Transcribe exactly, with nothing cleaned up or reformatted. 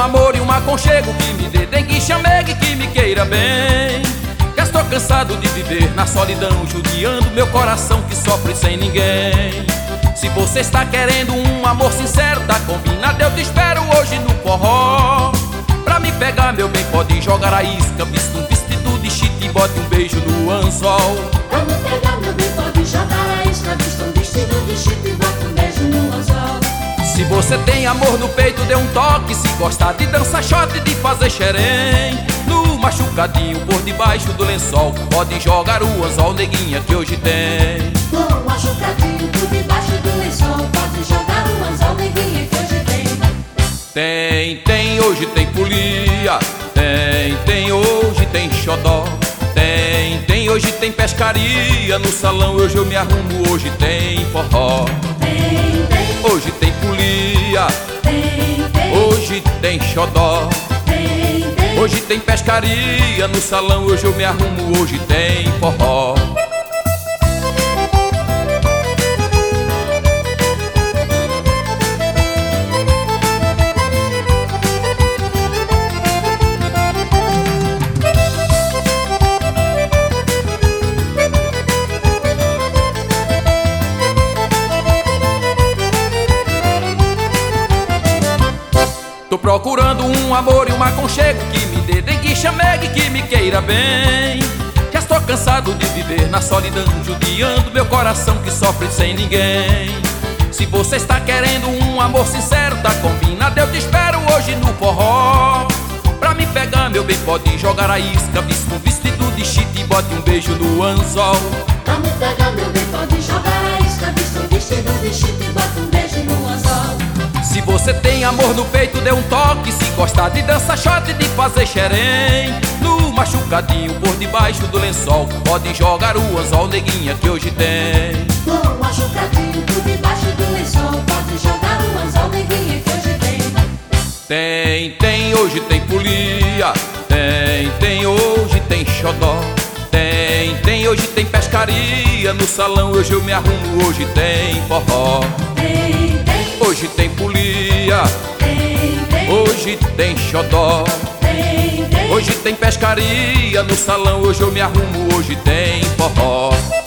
amor e um aconchego que me dê dengue, chamegue, que me queira bem. Que estou cansado de viver na solidão, judiando meu coração que sofre sem ninguém. Se você está querendo um amor sincero, tá combinado, eu te espero hoje no forró. Pra me pegar, meu bem, pode jogar a isca, vista um vestido de chita e bote um beijo no anzol. Pra me pegar, meu bem, pode jogar a isca, vista um vestido de chita e bote um beijo no anzol. Se você tem amor no peito, dê um toque. Se gostar de dançar shot e de fazer xerém, no machucadinho por debaixo do lençol, pode jogar o anzol, neguinha, que hoje tem. No machucadinho por debaixo do lençol, pode jogar o anzol, neguinha, que hoje tem. Tem, tem, hoje tem folia. Tem, tem, hoje tem xodó. Tem, tem, hoje tem pescaria. No salão hoje eu me arrumo, hoje tem forró. Tem, tem, Hoje tem folia. tem, tem, Hoje tem xodó. tem, tem. Hoje tem pescaria. No salão hoje eu me arrumo, hoje tem forró. Tô procurando um amor e um aconchego que me dê dengue, chamegue, que me queira bem. Já estou cansado de viver na solidão, judiando meu coração que sofre sem ninguém. Se você está querendo um amor sincero, tá combinado, eu te espero hoje no forró. Pra me pegar, meu bem, pode jogar a isca, vista um vestido de chita e bote um beijo no anzol. Pra me pegar, meu bem, pode jogar a isca, vista um vestido de chita e bota um beijo no anzol. Se você tem amor no peito, dê um toque. Se gostar de dançar shot e de fazer xerém, no machucadinho por debaixo do lençol, pode jogar o anzol, neguinha, que hoje tem. No machucadinho por debaixo do lençol, pode jogar o anzol, neguinha, que hoje tem. Tem, tem, hoje tem folia. Tem, tem, hoje tem xodó. Tem, tem, hoje tem pescaria. No salão hoje eu me arrumo, hoje tem forró. Tem, tem, Hoje tem folia. tem, tem, Hoje tem xodó. tem, tem. Hoje tem pescaria. No salão hoje eu me arrumo, hoje tem forró.